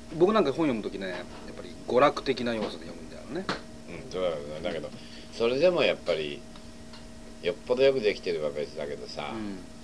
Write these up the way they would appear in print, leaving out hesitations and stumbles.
僕なんか本読む時ねやっぱり娯楽的な要素で読むんだよね。 そうだけどそれでもやっぱりよっぽどよくできてれば別だけどさ、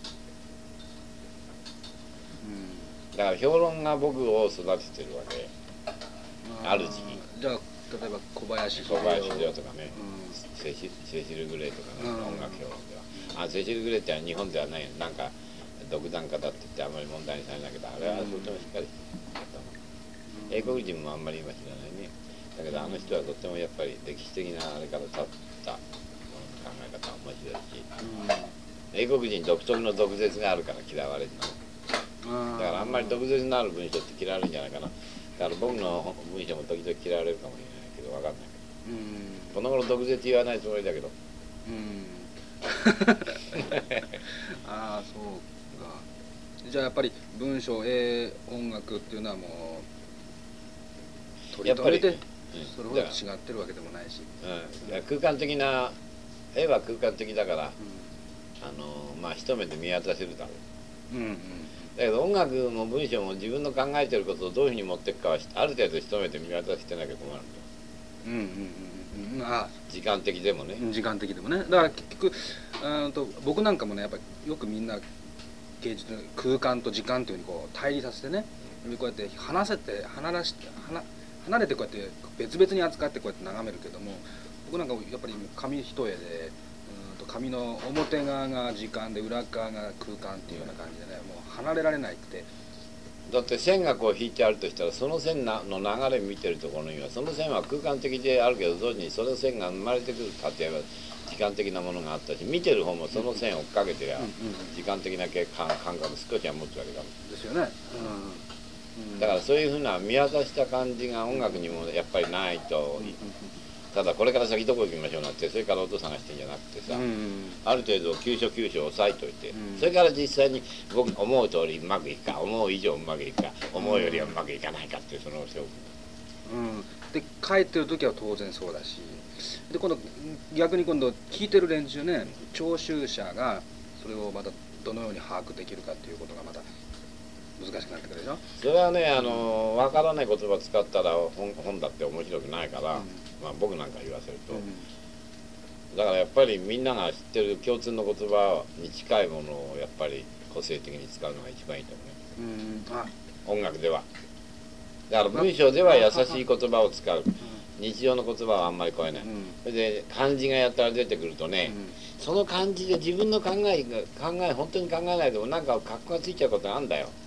だから評論が僕を育ててるわけ。ある時期じゃあ例えば小林秀夫とかね、セシル・グレイとかね、音楽評論ではセシル・グレイって日本ではないなんか独断家だって言ってあまり問題にされないけど、あれはとてもしっかりしてた。英国人もあんまり今知らないね。だけどあの人はとってもやっぱり歴史的なあれから立った考え方は面白いし、英国人独特の毒舌があるから嫌われるの。だからあんまり毒舌のある文章って嫌われるんじゃないかな。だから僕の文章も時々嫌われるかもしれないけど分かんないけど、この頃毒舌言わないつもりだけど。 ああそうか。じゃあやっぱり文章音楽っていうのはもう取り留めてそれほど違ってるわけでもないし、 空間的な絵は空間的だから、まあ一目で見渡せるだろう。だけど音楽も文章も自分の考えてることをどういうふうに持っていくかはある程度一目で見渡してなきゃ困るんだよ。時間的でもね。 時間的でもね。だから結局僕なんかもねやっぱりよくみんな芸術の空間と時間というふうにこう対立させてね、こうやって離れてこうやって別々に扱ってこうやって眺めるけども、僕なんかやっぱり紙一重で紙の表側が時間で裏側が空間っていうような感じでね、もう離れられないって。 だって線がこう引いてあるとしたらその線の流れ見てるところにはその線は空間的であるけど同時にその線が生まれてくる過程は時間的なものがあったし、見てる方もその線を追っかけてりゃ時間的な感覚少しは持つわけだもんですよね。 だからそういうふうな見渡した感じが音楽にもやっぱりないと、ただこれから先どこ行きましょうなってそれから音探してんじゃなくてさ、ある程度急所押さえといて、それから実際に僕思う通りうまくいくか思う以上うまくいくか思うよりはうまくいかないかっていうその勝負。 で帰ってる時は当然そうだし、で逆に今度聞いてる連中ね、聴衆者がそれをまたどのように把握できるかっていうことがまた難しくなってくるでしょ。 それはね分からない言葉使ったら本だって面白くないから、まあ僕なんか言わせると、だからやっぱりみんなが知ってる共通の言葉に近いものをやっぱり個性的に使うのが一番いいと思うね。音楽ではだから文章では優しい言葉を使う、日常の言葉はあんまり超えない、それで漢字がやったら出てくるとね、その漢字で自分の考え本当に考えないでもなんか格好がついちゃうことがあるんだよ。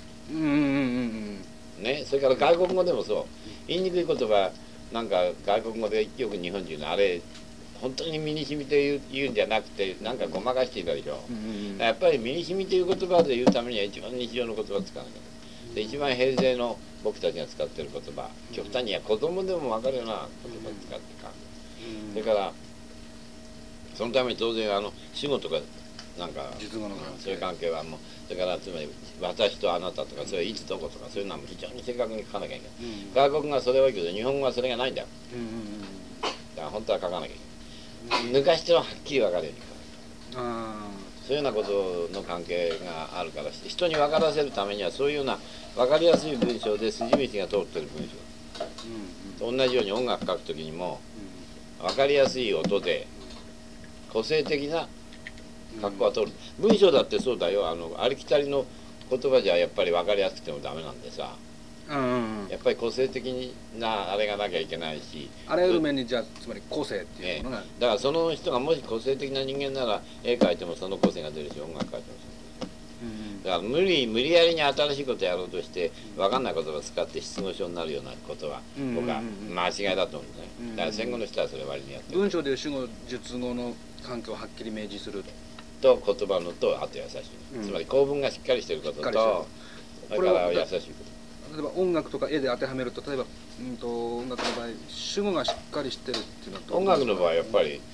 ね、それから外国語でもそう、言いにくい言葉なんか外国語でよく日本人のあれ本当に身に染みて言うんじゃなくてなんかごまかしていたでしょ。やっぱり身に染みていう言葉で言うためには一番日常の言葉を使わなきゃ。で一番平成の僕たちが使ってる言葉、極端には子供でも分かるような言葉を使ってか、それからそのために当然主語とかなんかそういう関係はもう、それからつまり私とあなたとかそれいつどことかそういうのはもう非常に正確に書かなきゃいけない、外国がそれはいいけど日本語はそれがないんだよ。だから本当は書かなきゃいけない、抜かしてははっきり分かるように書かない。そういうようなことの関係があるから人に分からせるためにはそういうような分かりやすい文章で筋道が通ってる文章、同じように音楽書くときにも分かりやすい音で個性的な格好は通る。文章だってそうだよ、ありきたりの言葉じゃやっぱり分かりやすくてもダメなんでさ、やっぱり個性的なあれがなきゃいけないし、 あらゆる面にじゃあつまり個性っていうものが、 だからその人がもし個性的な人間なら絵描いてもその個性が出るし音楽描いてもだから無理やりに新しいことやろうとして分かんない言葉を使って失語症になるようなことは僕は間違いだと思うんですね。だから戦後の人はそれ割にやってる。 文章でいう主語述語の関係をはっきり明示すると言葉のとあと優しい、つまり構文がしっかりしてることとそれから優しいこと。 例えば音楽とか絵で当てはめると、例えば音楽の場合主語がしっかりしてるっていうのはどう？ 音楽の場合はやっぱり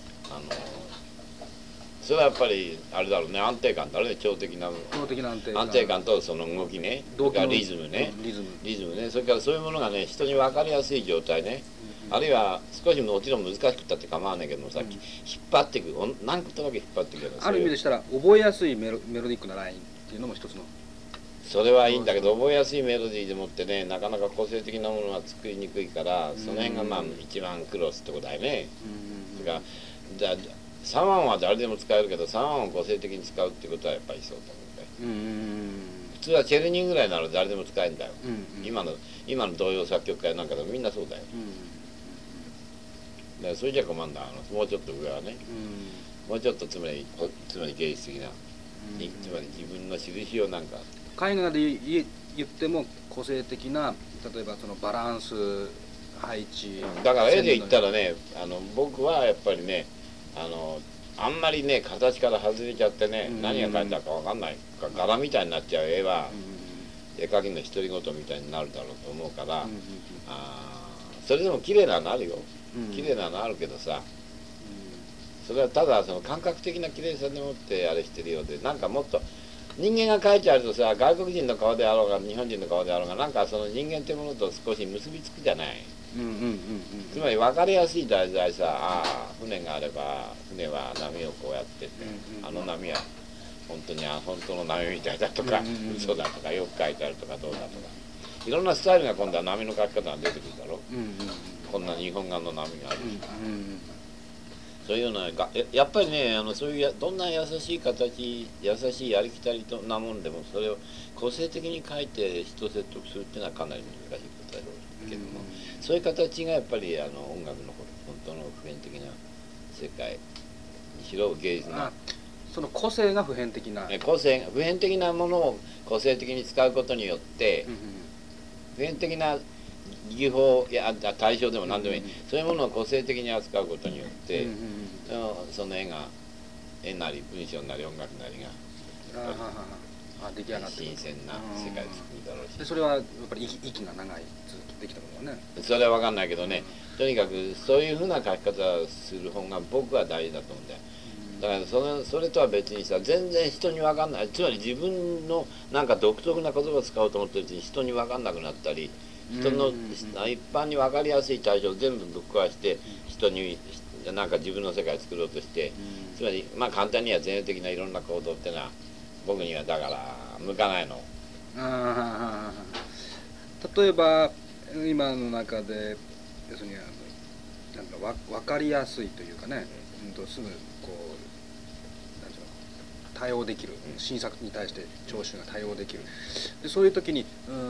それはやっぱりあれだろうね、安定感だろうね、超的な安定感とその動きね、それからリズムね、それからそういうものがね人に分かりやすい状態ね、あるいは少しもちろん難しくったって構わないけどもさっき引っ張っていく何個となく引っ張っていくような、 ある意味でしたら覚えやすいメロディックなラインっていうのも一つのそれはいいんだけど、覚えやすいメロディーでもってね、なかなか個性的なものは作りにくいから、その辺がまあ一番苦労するとこだよね。それからじゃあ3音は誰でも使えるけど、3音を個性的に使うっていうことはやっぱりそうだもんね。普通はチェルニーぐらいなら誰でも使えるんだよ。今の童謡作曲家なんかでもみんなそうだよ。だからそれじゃ困るんだ。もうちょっと上はね、もうちょっとつまり芸術的な、つまり自分の印をなんか絵画で言っても個性的な、例えばそのバランス配置、 だから絵で言ったらね、僕はやっぱりね、あんまりね形から外れちゃってね、何が描いてあるか分かんない柄みたいになっちゃう絵は、絵描きの独り言みたいになるだろうと思うから、それでも綺麗なのあるよ、綺麗なのあるけどさ、それはただその感覚的な綺麗さでもってあれしてるようで、なんかもっと人間が描いちゃうとさ、外国人の顔であろうが日本人の顔であろうが、なんかその人間ってものと少し結びつくじゃない。つまり分かりやすい題材さ、船があれば船は波をこうやってて、あの波は本当の波みたいだとか、嘘だとかよく書いてあるとかどうだとか、いろんなスタイルが今度は波の描き方が出てくるだろ、こんな日本画の波があるし、そういうのがやっぱりね、そういうどんな優しい形、優しいありきたりなもんでも、それを個性的に描いて人を説得するっていうのはかなり難しいことだろうけども、そういう形がやっぱり音楽の本当の普遍的な世界にしろ芸術のその個性が普遍的な、 普遍的なものを個性的に使うことによって、普遍的な技法や対象でも何でもいい、そういうものを個性的に扱うことによって、その絵なり文章なり音楽なりが出来上がって新鮮な世界を作るだろうし、 でそれはやっぱり息が長いずっとできたものはね、 それは分かんないけどね、とにかくそういうふうな書き方をする方が僕は大事だと思うんだよ。だからそれとは別にさ、全然人に分かんない、つまり自分のなんか独特な言葉を使おうと思ってるうちに人に分かんなくなったり、人の一般に分かりやすい対象を全部ぶっ壊して人になんか自分の世界を作ろうとして、つまりまあ簡単には前衛的ないろんな行動っていうのは僕にはだから向かないの。 例えば今の中で要するになんか分かりやすいというかね、すぐこうなんていうの対応できる、新作に対して聴衆が対応できる。でそういう時に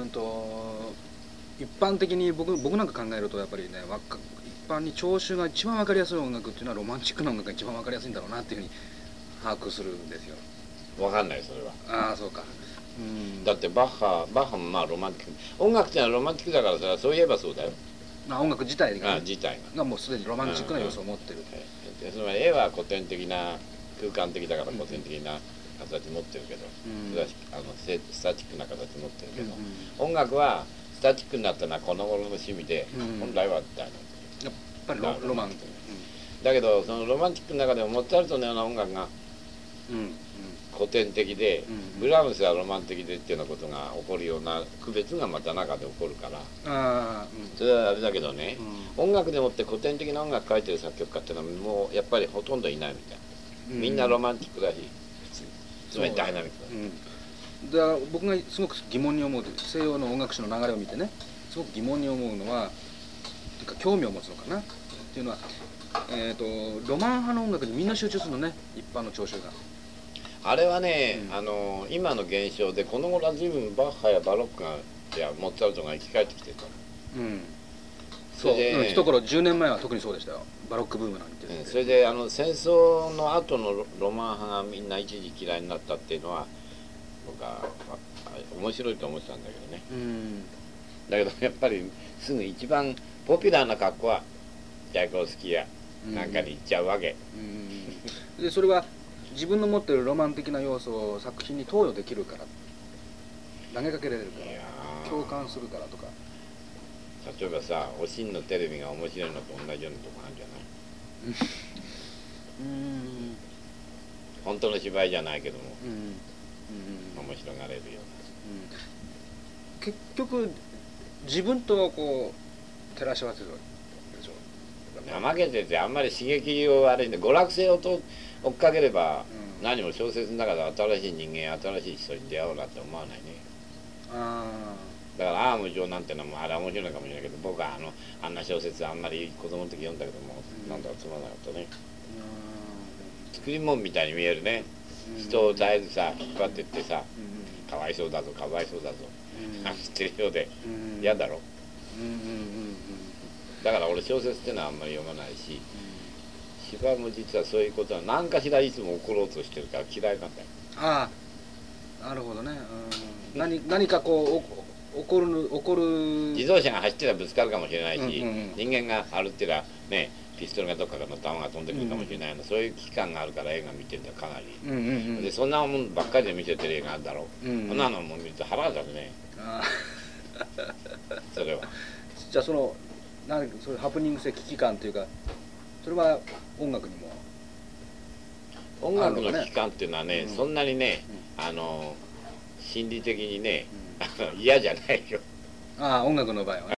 一般的に僕なんか考えるとやっぱりね、一般に聴衆が一番分かりやすい音楽っていうのはロマンチックな音楽が一番分かりやすいんだろうなっていうふうに把握するんですよ。 分かんないそれは。 そうか。 だってバッハもまあロマンティック、音楽ってのはロマンティックだからさ、そういえばそうだよ。 音楽自体がもうすでにロマンチックな要素を持ってる。 つまり絵は古典的な空間的だから古典的な形持ってるけど、それはスタティックな形持ってるけど、音楽はスタティックになったのはこの頃の趣味で、本来はだよ。 やっぱりロマンだけどそのロマンティックの中でもモーツァルトのような音楽が古典的で、ブラームスはロマン的でっていうようなことが起こるような区別がまた中で起こるから、それはあれだけどね、音楽でもって古典的な音楽書いてる作曲家っていうのはもうやっぱりほとんどいないみたい。みんなロマンティックだし、つまりダイナミックだ。 だから僕がすごく疑問に思う、西洋の音楽史の流れを見てね、すごく疑問に思うのは、というか興味を持つのかなっていうのは、ロマン派の音楽にみんな集中するのね、一般の聴衆が。 あれはね、今の現象でこの頃は随分バッハやバロックがやモーツァルトが生き返ってきてた。 そう、一頃10年前は特にそうでしたよ、バロックブームなんて。 それで戦争の後のロマン派がみんな一時嫌いになったっていうのは僕は面白いと思ってたんだけどね。だけどやっぱりすぐ一番ポピュラーな格好はチャイコフスキーやなんかに行っちゃうわけ。 でそれは自分の持っているロマン的な要素を作品に投与できるから、投げかけられるから、共感するからとか。 例えばさ、おしんのテレビが面白いのと同じようなとこあるんじゃない？本当の芝居じゃないけども、面白がれるような。 結局自分とこう照らし合わせるでしょ。 怠けててあんまり刺激を悪いんで、娯楽性を追っかければ、何も小説の中で新しい人間、新しい人に出会おうなんて思わないね。 あだから「アーム上」なんてのもあれは面白いのかもしれないけど、僕はあんな小説あんまり子供の時読んだけども、なんだかつまらなかったね。作り物みたいに見えるね。人を絶えずさ引っ張ってってさ、かわいそうだぞかわいそうだぞ言ってるようで嫌だろ。だから俺小説ってのはあんまり読まないし、司馬も実はそういうことは何かしらいつも起ころうとしてるから嫌いなんだよ。 ああ、なるほどね。何かこう起こる自動車が走ってたらぶつかるかもしれないし、人間が歩ってたらねピストルがどっかからの弾が飛んでくるかもしれないの、そういう危機感があるから映画見てるんだよかなり。でそんなもんばっかりで見せてる映画あるだろう。そんなのも見ると腹が立つね。それは。 じゃあそういうハプニング性危機感というか、それは音楽にも。 音楽の危機感っていうのはね、そんなにね心理的にね嫌じゃないよ。 ああ、音楽の場合はね。